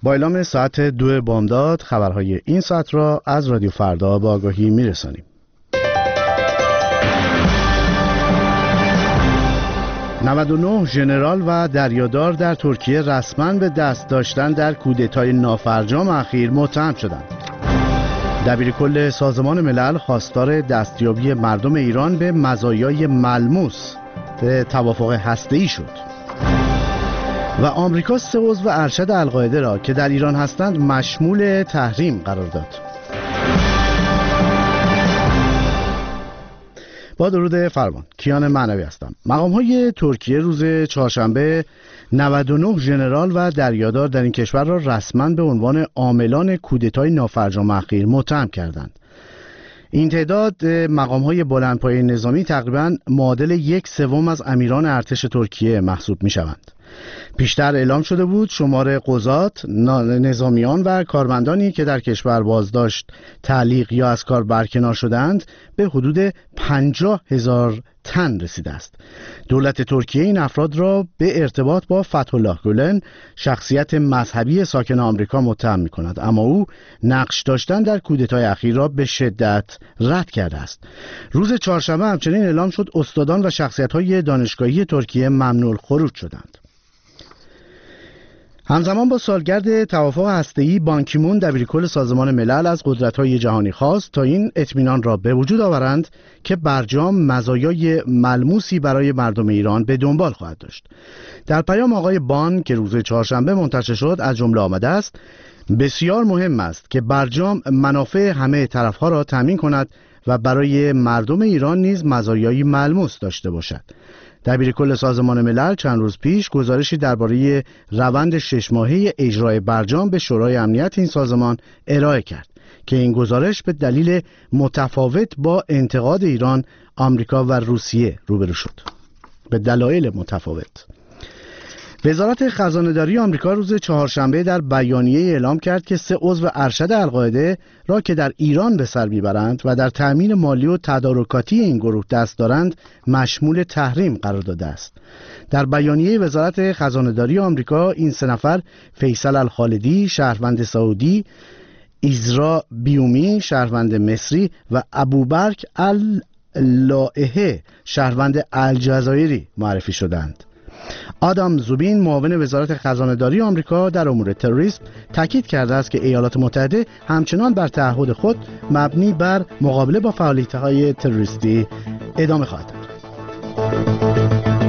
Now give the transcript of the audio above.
با اعلام ساعت 2 بامداد خبرهای این ساعت را از رادیو فردا با آگاهی میرسانیم. 99 ژنرال و دریادار در ترکیه رسما به دست داشتن در کودتای نافرجام اخیر متهم شدند. دبیرکل سازمان ملل خواستار دستیابی مردم ایران به مزایای ملموس به توافق هسته‌ای شد. و آمریکا 3 عضو ارشد القاعده را که در ایران هستند مشمول تحریم قرار داد. با درود فراوان، کیان معنوی هستم. مقام‌های ترکیه روز چهارشنبه 99 ژنرال و دریادار در این کشور را رسما به عنوان عاملان کودتای نافرجام اخیر متهم کردند. این تعداد مقام‌های بلندپایه نظامی تقریباً معادل 1/3 از امیران ارتش ترکیه محسوب می‌شوند. پیشتر اعلام شده بود شمار قضات، نظامیان و کارمندانی که در کشور بازداشت، تعلیق یا از کار برکنار شدند به حدود 50,000 تن رسیده است. دولت ترکیه این افراد را به ارتباط با فتح‌الله گولن، شخصیت مذهبی ساکن آمریکا، متهم می‌کند، اما او نقش داشتن در کودتای اخیر را به شدت رد کرده است. روز چهارشنبه همچنین اعلام شد استادان و شخصیت‌های دانشگاهی ترکیه ممنوع الخروج شدند. همزمان با سالگرد توافق هسته‌ای، بان کی مون دبیرکل سازمان ملل از قدرت‌های جهانی خواست تا این اطمینان را به وجود آورند که برجام مزایای ملموسی برای مردم ایران به دنبال خواهد داشت. در پیام آقای بان که روز چهارشنبه منتشر شد از جمله آمده است: بسیار مهم است که برجام منافع همه طرف‌ها را تامین کند و برای مردم ایران نیز مزایای ملموس داشته باشد. دبیرکل سازمان ملل چند روز پیش گزارشی درباره روند 6 ماهه اجرای برجام به شورای امنیت این سازمان ارائه کرد که این گزارش به دلیل متفاوت با انتقاد ایران، آمریکا و روسیه روبرو شد. به دلایل متفاوت. وزارت خزانه‌داری آمریکا روز چهارشنبه در بیانیه اعلام کرد که 3 عضو ارشد القاعده را که در ایران به سر میبرند و در تأمین مالی و تدارکاتی این گروه دست دارند مشمول تحریم قرار داده است. در بیانیه وزارت خزانه‌داری آمریکا این 3 نفر فیصل الخالدی، شهروند سعودی، ایزرا بیومی، شهروند مصری و ابوبکر اللائحه، شهروند الجزایری معرفی شدند. آدام زوبین، معاون وزارت خزانه‌داری آمریکا در امور تروریسم، تاکید کرده است که ایالات متحده همچنان بر تعهد خود مبنی بر مقابله با فعالیت‌های تروریستی ادامه خواهد داد.